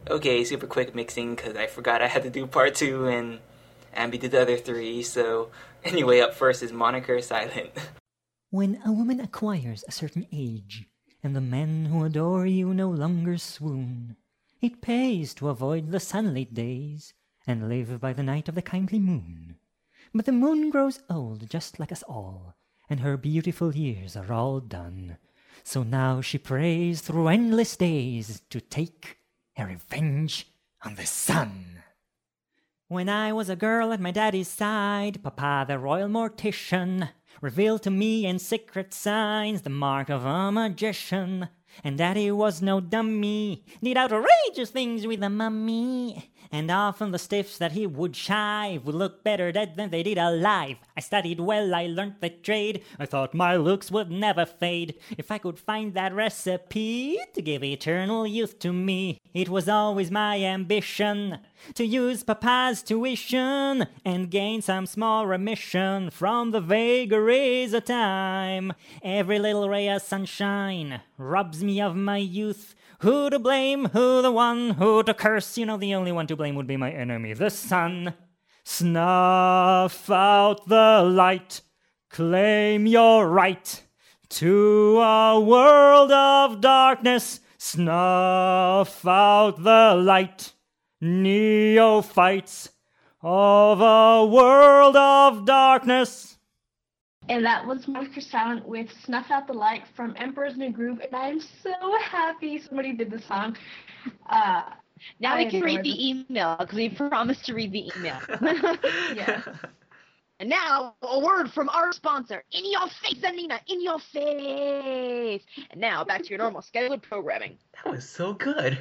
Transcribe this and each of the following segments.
Okay, super quick mixing because I forgot I had to do part two and Ambi did the other three. So anyway, up first is Moniker Silent. When a woman acquires a certain age, and the men who adore you no longer swoon, it pays to avoid the sunlit days, and live by the night of the kindly moon. But the moon grows old just like us all, and her beautiful years are all done. So now she prays through endless days to take her revenge on the sun. When I was a girl at my daddy's side, Papa, the royal mortician, revealed to me in secret signs the mark of a magician. And Daddy was no dummy, did outrageous things with a mummy. And often the stiffs that he would shive would look better dead than they did alive. I studied well, I learnt the trade. I thought my looks would never fade. If I could find that recipe to give eternal youth to me, it was always my ambition to use Papa's tuition and gain some small remission from the vagaries of time. Every little ray of sunshine robs me of my youth. Who to blame, who the one, who to curse? You know, the only one to blame would be my enemy, the sun. Snuff out the light, claim your right to a world of darkness. Snuff out the light, neophytes of a world of darkness. And that was Moniker Silent with Snuff Out the Light from Emperor's New Groove, and I am so happy somebody did the song. Now we can read the email, because we promised to read the email. Yeah. And now, a word from our sponsor. In your face, Anina, in your face. And now, back to your normal scheduled programming. That was so good.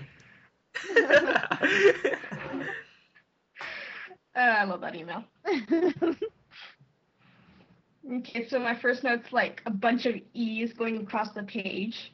I love that email. Okay, so my first note's like a bunch of E's going across the page.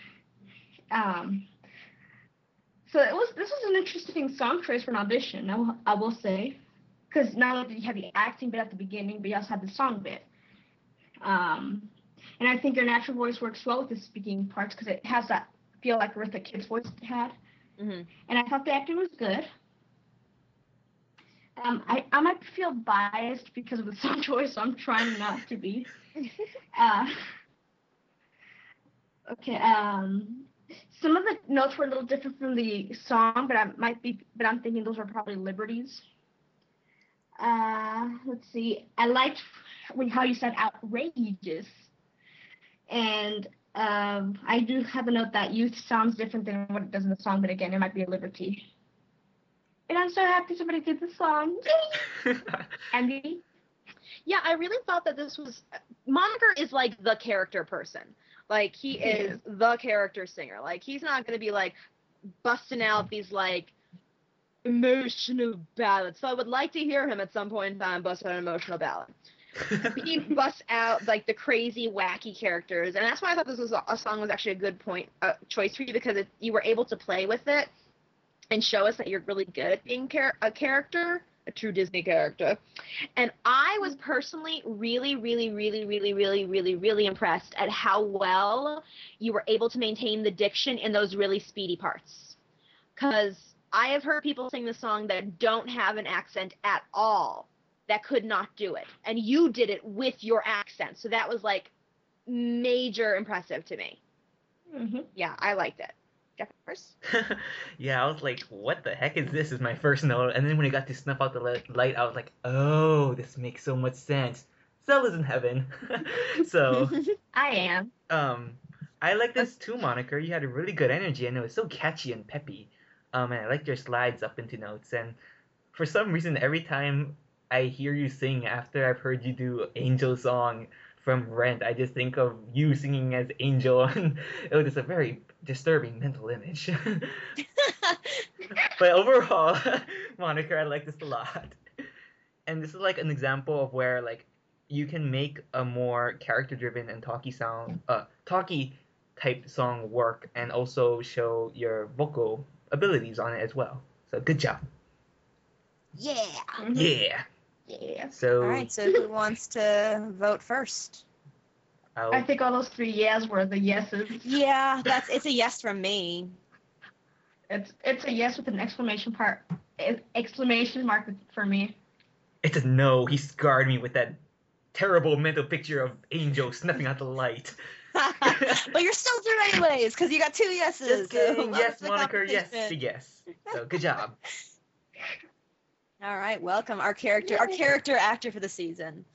So this was an interesting song choice for an audition, I will say, because not only did you have the acting bit at the beginning, but you also had the song bit. And I think your natural voice works well with the speaking parts because it has that feel like Eartha Kitt's voice had. Mm-hmm. And I thought the acting was good. I might feel biased because of the song choice, so I'm trying not to be. Okay. Some of the notes were a little different from the song, but I'm thinking those were probably liberties. Let's see. I liked how you said outrageous, and I do have a note that youth sounds different than what it does in the song, but again, it might be a liberty. And I'm so happy somebody did the song. Andy? Yeah, I really thought that this was... Moniker is, like, the character person. Like, he is the character singer. Like, he's not going to be, like, busting out these, like, emotional ballads. So I would like to hear him at some point in time bust out an emotional ballad. He busts out, like, the crazy, wacky characters. And that's why I thought this was a song was actually a good choice for you, because you were able to play with it and show us that you're really good at being a character, a true Disney character. And I was personally really, really, really, really, really, really, really impressed at how well you were able to maintain the diction in those really speedy parts. Because I have heard people sing the song that don't have an accent at all, that could not do it. And you did it with your accent. So that was, like, major impressive to me. Mm-hmm. Yeah, I liked it. First. Yeah, I was like, what the heck is this? Is my first note. And then when it got to Snuff Out the Light, I was like, oh, this makes so much sense. Zelda's in heaven. So I am. I like this too, Moniker. You had a really good energy and it was so catchy and peppy. And I liked your slides up into notes. And for some reason, every time I hear you sing after I've heard you do Angel Song from Rent, I just think of you singing as Angel, and it was just a very disturbing mental image. But overall, Monica, I like this a lot. And this is like an example of where like you can make a more character-driven and talky type song work, and also show your vocal abilities on it as well. So good job. Yeah. Yeah. Yeah. So. All right. So who wants to vote first? I think all those 3 yes were the yeses. Yeah, it's a yes from me. It's a yes with an exclamation mark for me. It's a no. He scarred me with that terrible mental picture of Angel snuffing out the light. But you're still through anyways, because you got 2 yeses. Just kidding. So Yes, welcome to the Moniker. Yes, competition. she yes. So good job. All right, welcome our character actor for the season.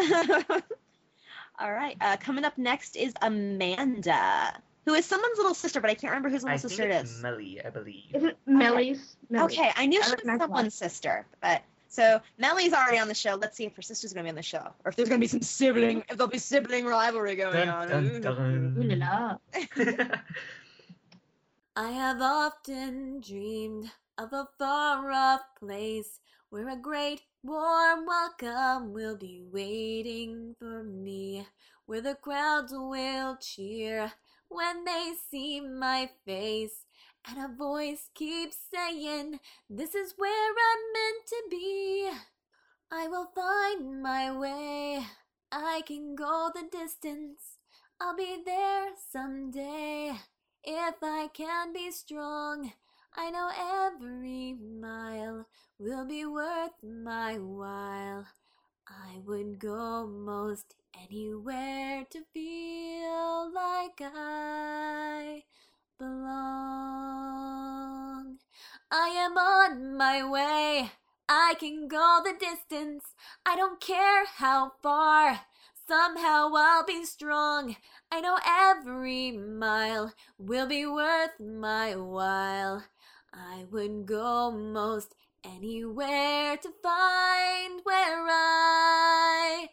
All right, coming up next is Amanda, who is someone's little sister, but I can't remember whose little I think sister it it's is. Melly, I believe. Isn't Millie's? Okay, I knew she was recognize that. someone's sister, but so Mellie's already on the show. Let's see if her sister's gonna be on the show, or if there's gonna be if there'll be sibling rivalry going on. Dun, dun, Ooh dun. la la. I have often dreamed of a far-off place where a great warm welcome will be waiting for me, where the crowds will cheer when they see my face, and a voice keeps saying, "This is where I'm meant to be." I will find my way, I can go the distance, I'll be there someday. If I can be strong, I know every mile will be worth my while. I would go most anywhere to feel like I belong. I am on my way, I can go the distance, I don't care how far. Somehow I'll be strong, I know every mile will be worth my while. I would go most anywhere to find where I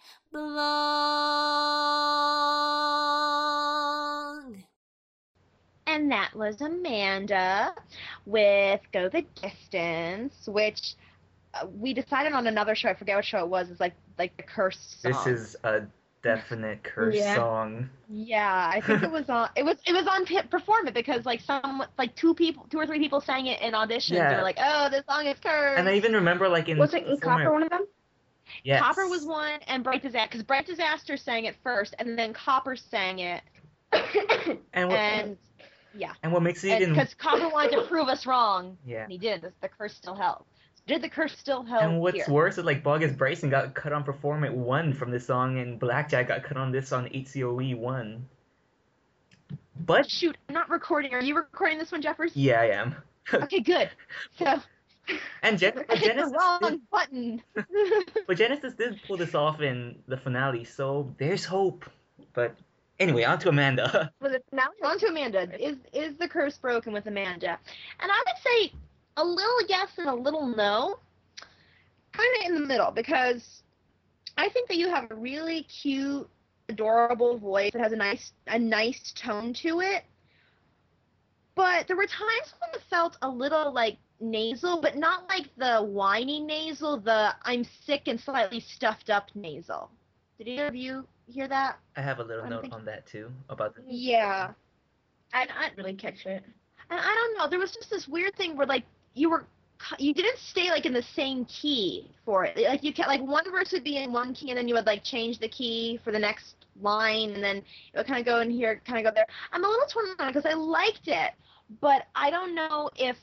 belong. And that was Amanda with Go the Distance, which we decided on another show. I forget what show it was. It's like the Curse song. This is a definite curse Yeah. song. Yeah, I think it was on. It was on Perform It, because like two or three people sang it in auditions. Yeah. They were like, "Oh, this song is cursed." And I even remember like in Was it in former- Copper one of them? Yes. Copper was one, and Bright Disaster, because Bright Disaster sang it first, and then Copper sang it, And what, and what makes it even because Copper wanted to prove us wrong, yeah. and he did. The curse still held. Did the curse still held And what's here? worse is like Bogus Bryson got cut on Perform It 1 from this song, and Blackjack got cut on this on HCOE 1. But Shoot, I'm not recording. Are you recording this one, Jeffers? yeah, I am. Okay, good. So And I hit the Genesis wrong button. but Genesis did pull this off in the finale, so there's hope. But anyway, on to Amanda. Was it now? On to Amanda. Is the curse broken with Amanda? And I would say a little yes and a little no. Kind of in the middle, because I think that you have a really cute, adorable voice that has a nice tone to it. But there were times when it felt a little like nasal, but not like the whiny nasal, the I'm sick and slightly stuffed up nasal. Did either of you hear that? I have a little I'm note thinking- on that too about the Yeah. I didn't really catch it. And I don't know, there was just this weird thing where like you didn't stay like in the same key for it. Like you can't, like one verse would be in one key and then you would like change the key for the next line and then it would kind of go in here, kind of go there. I'm a little torn on it because I liked it, but I don't know if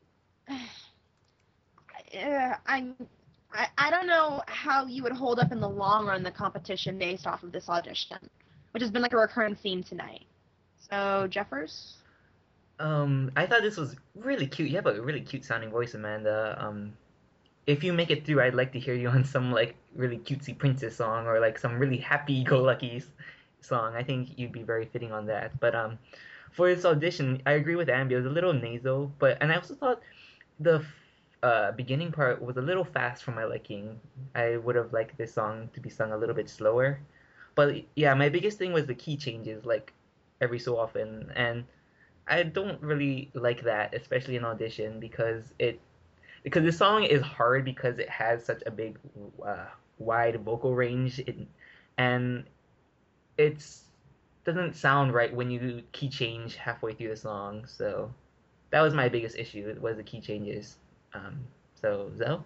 I don't know how you would hold up in the long run the competition based off of this audition, which has been like a recurring theme tonight. So Jeffers? I thought this was really cute. You have a really cute sounding voice, Amanda. If you make it through, I'd like to hear you on some like really cutesy princess song or like some really happy-go-lucky song. I think you'd be very fitting on that. But for this audition, I agree with Ambi. It was a little nasal, and I also thought the beginning part was a little fast for my liking. I would have liked this song to be sung a little bit slower. But yeah, my biggest thing was the key changes like every so often, and I don't really like that, especially in audition, because the song is hard because it has such a big, wide vocal range, and it's doesn't sound right when you key change halfway through the song. So that was my biggest issue, was the key changes. So Zoe?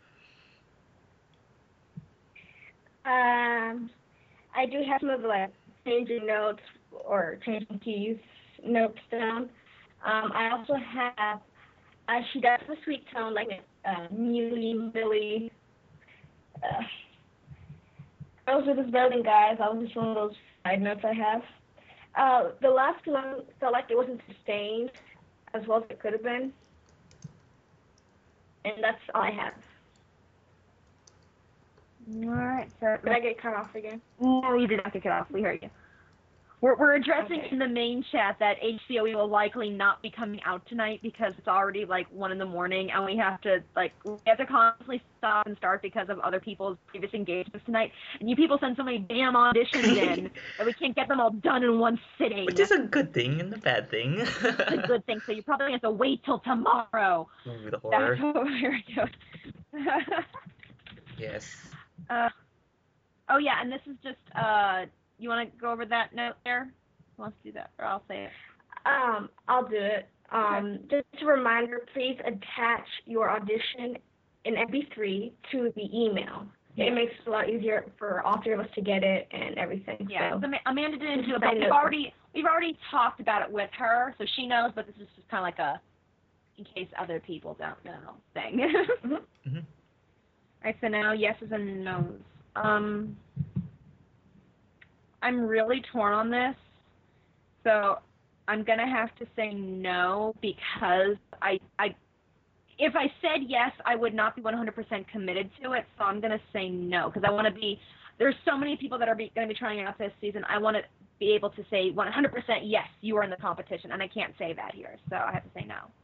I do have some of the like changing notes or changing keys notes down. I also have She does the sweet tone, like Muley, Millie. Girls with this better than guys. That was just one of those side notes I have. The last one felt like it wasn't sustained as well as it could have been. And that's all I have. Alright, so Did I get cut off again? no, you did not get cut off. We heard you. We're addressing Okay. in the main chat that HCOE will likely not be coming out tonight because it's already like 1 in the morning and we have to constantly stop and start because of other people's previous engagements tonight. And you people send so many damn auditions in that we can't get them all done in one sitting. Which is a good thing and a bad thing. It's a good thing, so you probably have to wait till tomorrow. Ooh, the horror. That's what we're doing. Yes. Oh yeah, and this is just you want to go over that note there? Who wants to do that, or I'll say it. I'll do it. Just a reminder, please attach your audition in MP3 to the email. It makes it a lot easier for all 3 of us to get it and everything. Yeah, So. Amanda didn't do it, I but know. we've already talked about it with her, so she knows. But this is just kind of like a, in case other people don't know, thing. Mhm. Alright, so now yeses and nos. I'm really torn on this, so I'm gonna have to say no because if I said yes, I would not be 100% committed to it. So I'm gonna say no because I want to be. There's so many people that are going to be trying out this season. I want to be able to say 100% yes, you are in the competition, and I can't say that here, so I have to say no.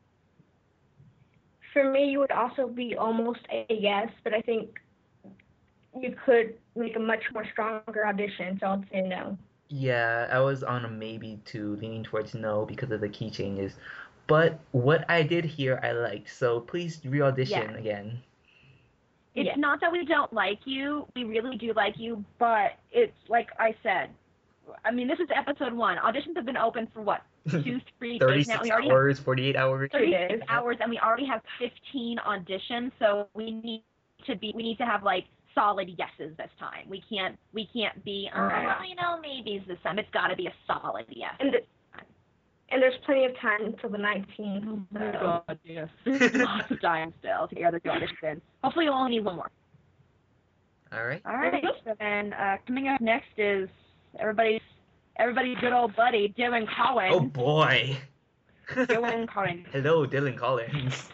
For me, you would also be almost a yes, but I think you could make a much more stronger audition, so I'd say no. Yeah, I was on a maybe to leaning towards no because of the key changes. But what I did hear I liked, so please re-audition Yeah. again. It's Yeah. not that we don't like you. We really do like you, but it's like I said. I mean, this is episode 1. Auditions have been open for what, 2-3 days now. 36 We already hours, 48 hours. 36 hours, and we already have 15 auditions. So we need to have like solid yeses this time. We can't be maybes this time. It's got to be a solid yes. And there's plenty of time until the 19th. So. yes. Lots of time still to get other 2 auditions in. Hopefully, we'll only need 1 more. All right. All right. So then, coming up next is everybody's good old buddy Dylan Collins. Oh boy. Dylan Collins. Hello, Dylan Collins.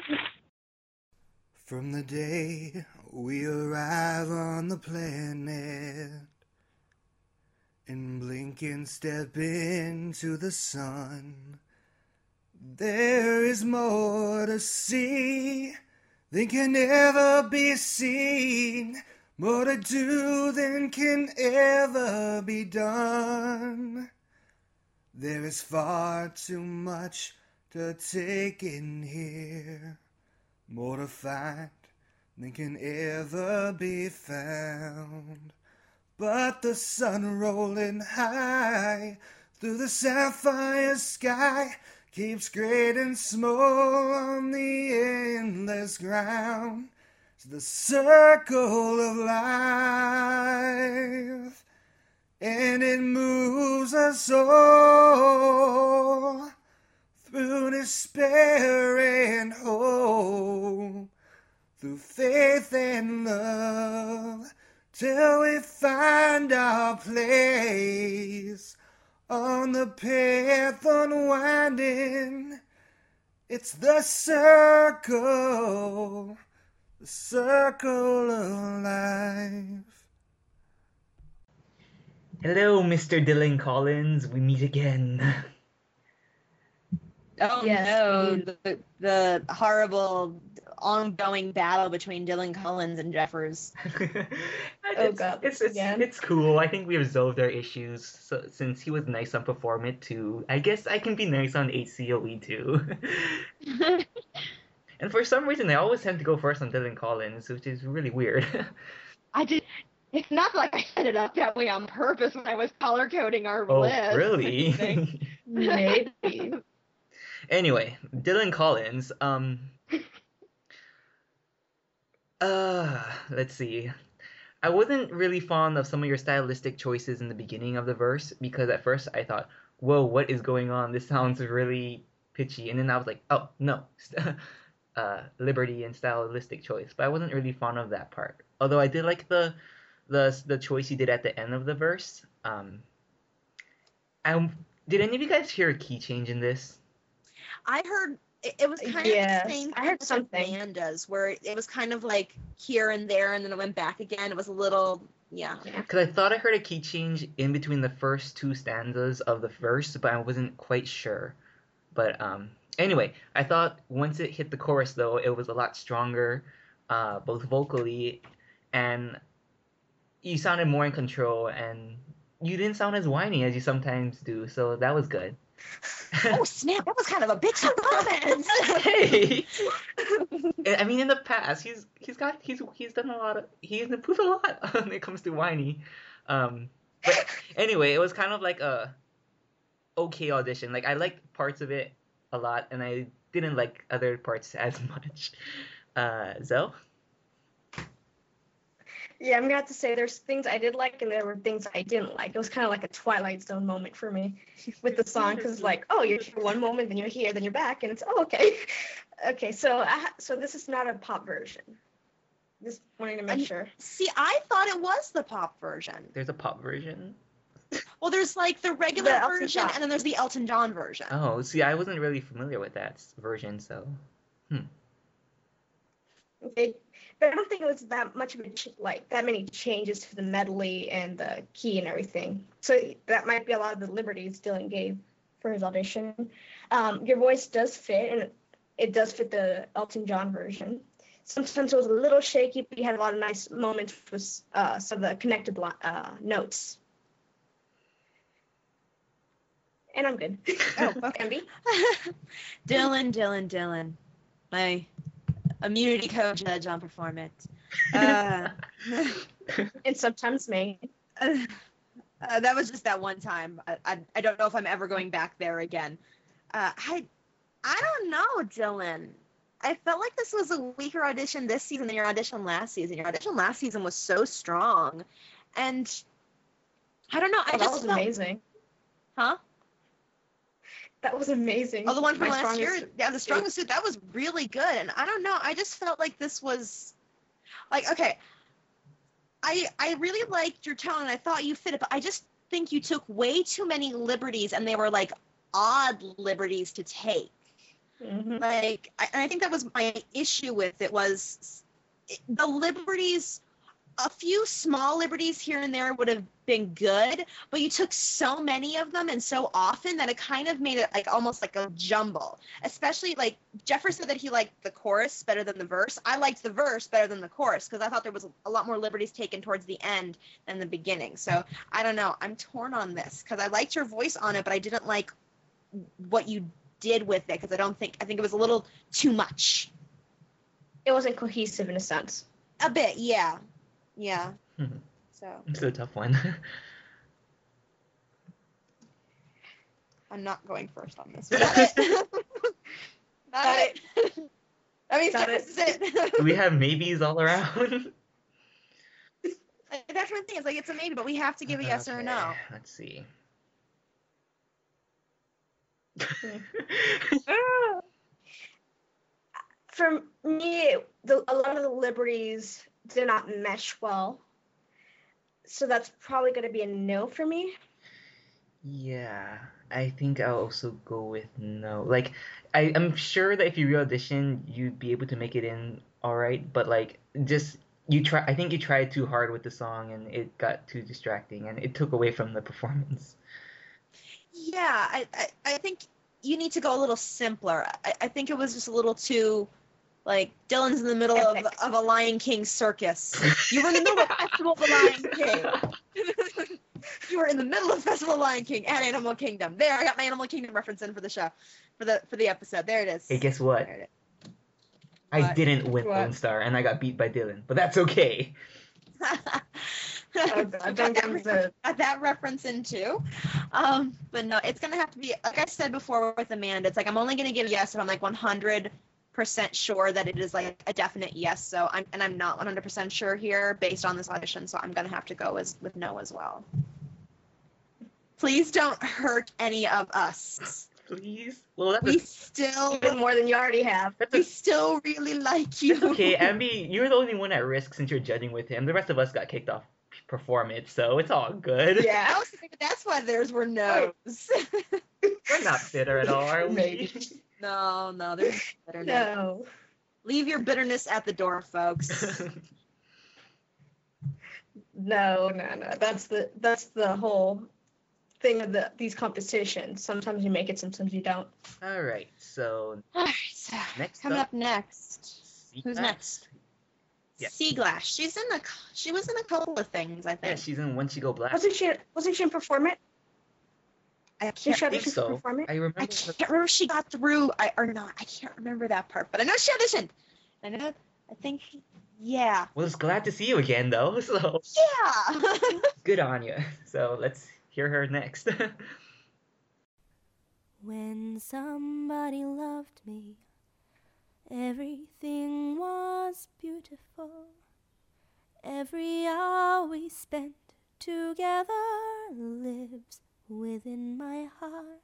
From the day we arrive on the planet and blink and step into the sun, there is more to see than can ever be seen, more to do than can ever be done. There is far too much to take in here, more to find than can ever be found. But the sun rolling high through the sapphire sky keeps great and small on the endless ground. It's the circle of life, and it moves us all through despair and hope, through faith and love, till we find our place on the path unwinding. It's the circle of life. Hello, Mr. Dylan Collins. We meet again. Oh Yes, no, indeed. the horrible ongoing battle between Dylan Collins and Jeffers. God, It's again. it's cool. I think we resolved our issues. So, since he was nice on Performit too, I guess I can be nice on HCOE too. And for some reason, I always tend to go first on Dylan Collins, which is really weird. It's not like I set it up that way on purpose when I was color coding our Oh, list. really? Maybe. Anyway, Dylan Collins. Let's see. I wasn't really fond of some of your stylistic choices in the beginning of the verse because at first I thought, whoa, what is going on? This sounds really pitchy, and then I was like, oh no, liberty and stylistic choice. But I wasn't really fond of that part. Although I did like the choice he did at the end of the verse. Did any of you guys hear a key change in this? I heard it was kind of the same I heard thing something. Amanda's, where it was kind of like here and there, and then it went back again. It was a little, yeah. Because I thought I heard a key change in between the first two stanzas of the verse, but I wasn't quite sure. But anyway, I thought once it hit the chorus, though, it was a lot stronger, both vocally, and you sounded more in control, and you didn't sound as whiny as you sometimes do, so that was good. Oh snap! That was kind of a bitchy comment. Hey, I mean, in the past, he's done a lot of, he's improved a lot when it comes to whiny. But anyway, it was kind of like a okay audition. Like I liked parts of it a lot, and I didn't like other parts as much. Zoe? Yeah, I'm gonna have to say there's things I did like and there were things I didn't like. It was kind of like a Twilight Zone moment for me with the song, because like, oh, you're here one moment, then you're here, then you're back, and it's okay. Okay, so so this is not a pop version. Just wanting to make sure. See, I thought it was the pop version. There's a pop version? Well, there's like the regular The Elton version, John. and then there's the Elton John version. Oh, see, I wasn't really familiar with that version, so. Okay, but I don't think it was that much of that many changes to the medley and the key and everything. So that might be a lot of the liberties Dylan gave for his audition. Your voice does fit, and it does fit the Elton John version. Sometimes it was a little shaky, but you had a lot of nice moments with some of the connected notes. And I'm good. Oh, okay. Dylan. My immunity co-judge on performance. And sometimes me. That was just that one time. I don't know if I'm ever going back there again. I don't know, Dylan. I felt like this was a weaker audition this season than your audition last season. Your audition last season was so strong, and I don't know. That was amazing. Huh? That was amazing. Oh, the one from My last year? strongest- Yeah, the strongest suit. That was really good. And I don't know. I just felt like this was, like, okay. I really liked your tone, and I thought you fit it, but I just think you took way too many liberties, and they were, like, odd liberties to take. Mhm. Like, I think that was my issue with it, was the liberties, a few small liberties here and there would have been good, but you took so many of them and so often that it kind of made it like almost like a jumble. Especially like Jeffrey said that he liked the chorus better than the verse. I liked the verse better than the chorus because I thought there was a lot more liberties taken towards the end than the beginning. So I don't know. I'm torn on this because I liked your voice on it, but I didn't like what you did with it because I think it was a little too much. It wasn't cohesive in a sense. A bit, yeah. Yeah. Mhm. So It's a tough one. I'm not going first on this. Got it. Got it. That means Got this is it. We have maybes all around. That's one thing. It's like it's a maybe, but we have to give a yes or a no. Okay, let's see. For me, a lot of the liberties did not mesh well. So that's probably going to be a no for me. Yeah, I think I'll also go with no. Like, I'm sure that if you re-audition, you'd be able to make it in all right, but like, just I think you tried too hard with the song, and it got too distracting, and it took away from the performance. Yeah, I think you need to go a little simpler. I think it was just a little too, like, Dylan's in the middle of a Lion King circus. You were in the middle of Festival of the Lion King. You were in the middle of Festival of the Lion King at Animal Kingdom. There, I got my Animal Kingdom reference in for the show, for the episode. There it is. Hey, guess what? There it is. I What? didn't win What? Lone Star, and I got beat by Dylan, but that's okay. Oh, God, don't get me started. Got that reference in too. But no, it's gonna have to be, like I said before with Amanda, it's like I'm only gonna give yes if I'm like 100% sure that it is like a definite yes. So I'm not 100% sure here based on this audition, so I'm gonna have to go with no as well. Please don't hurt any of us. Please. Well, that's We still, Even more than you already have. we still really like you. it's okay, Ambi. You're the only one at risk since you're judging with him. The rest of us got kicked off performance, so it's all good. Yeah. I was thinking that's why theirs were no's. We're not bitter at all, are we? Maybe. No, there's bitterness. No. Leave your bitterness at the door, folks. No. That's the whole thing of these competitions. Sometimes you make it, sometimes you don't. All right, so All right, so next coming up next. Sea Who's Glass. next? Yeah. Sea Glass. She was in a couple of things, I think. Yeah, she's in When She Go Black. Wasn't she in Perform It? I Did she can't, I think audition for so. Perform It? I remember. I can't remember if she got through or not. I can't remember that part, but I know she auditioned. I think, yeah. Was glad to see you again, though. So Yeah. good on you. So let's hear her next. When somebody loved me, everything was beautiful. Every hour we spent together lives within my heart.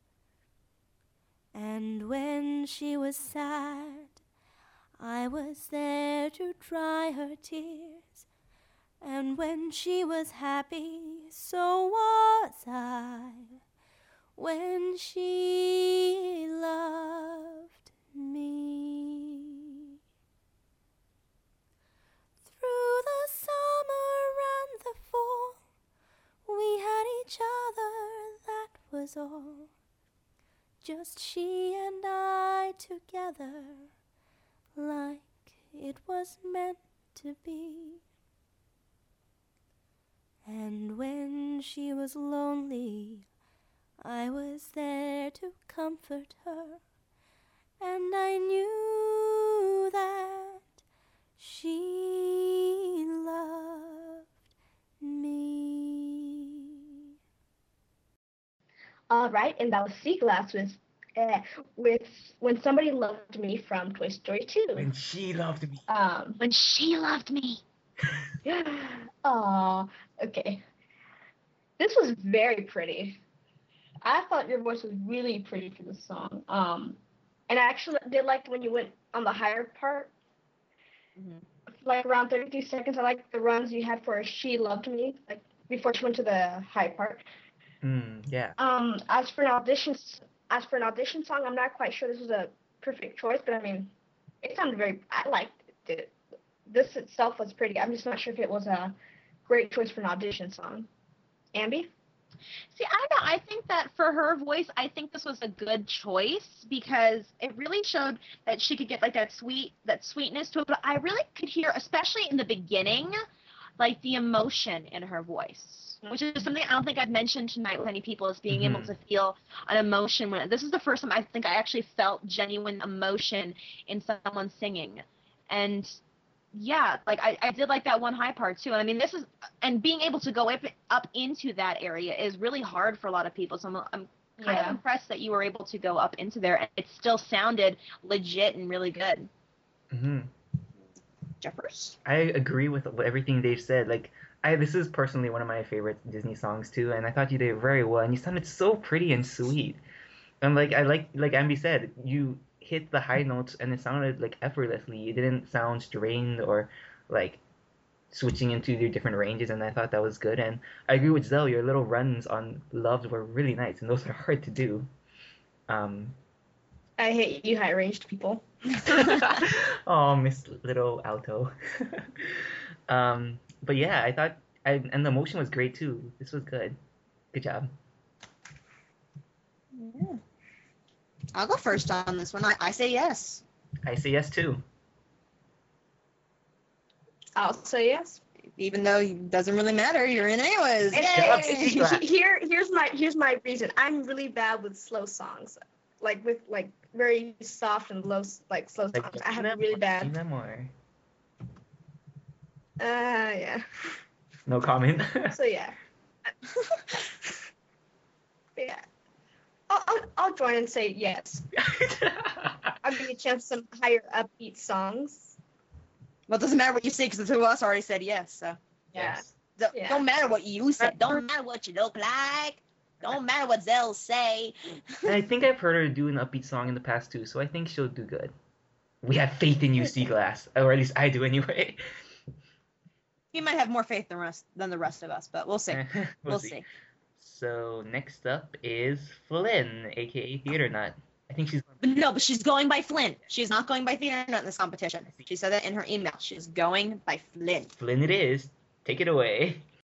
And when she was sad, I was there to dry her tears. And when she was happy, so was I. When she loved me. Through the summer and the fall, we had each other, that was all. Just she and I together, like it was meant to be. And when she was lonely, I was there to comfort her, and I knew that she loved me. All right, and that was Sea Glass with When Somebody Loved Me from Toy Story 2. When She Loved Me. When she loved me. Aw, okay. This was very pretty. I thought your voice was really pretty for this song. And I actually did like when you went on the higher part, like around 32 seconds. I like the runs you had for She Loved Me, like before she went to the high part. Yeah. As for an audition song, I'm not quite sure this was a perfect choice, but I mean, it sounded I liked it. This itself was pretty. I'm just not sure if it was a great choice for an audition song. Ambi? See, I don't know. I think that for her voice, I think this was a good choice because it really showed that she could get like that sweetness to it. But I really could hear, especially in the beginning, like the emotion in her voice, which is something I don't think I've mentioned tonight with any people, is being able to feel an emotion. This is the first time I think I actually felt genuine emotion in someone singing. And yeah, like I did like that one high part too. I mean, and being able to go up into that area is really hard for a lot of people. So I'm kind of impressed that you were able to go up into there and it still sounded legit and really good. Jeffers? I agree with everything they've said. Like, this is personally one of my favorite Disney songs too, and I thought you did it very well. And you sounded so pretty and sweet. And like Ambi said, you hit the high notes and it sounded like effortlessly. It didn't sound strained or like switching into your different ranges, and I thought that was good. And I agree with Zell, your little runs on Loved were really nice, and those are hard to do. I hate you high-ranged people. Oh, Miss Little Alto. But yeah, I thought, and the emotion was great too. This was good. Good job. Yeah. I'll go first on this one. I say yes. I say yes too. I'll say yes. Even though it doesn't really matter, you're in anyways. Here's my reason. I'm really bad with slow songs, like with like very soft and low, like slow songs. I have really bad. Yeah. No comment. So yeah. Yeah. I'll join and say yes. I'll give you a chance some higher upbeat songs. Well, it doesn't matter what you say because the two of us already said yes. So Yeah. Yes. Don't matter what you said. Don't matter what you look like. Don't matter what they'll say. And I think I've heard her do an upbeat song in the past too, so I think she'll do good. We have faith in you, Seaglass. Or at least I do anyway. You might have more faith than the rest of us, but we'll see. We'll see. So next up is Flynn, aka Theater Nut. I think she's. But she's going by Flynn. She's not going by Theater Nut in this competition. She said that in her email. She's going by Flynn. Flynn it is. Take it away.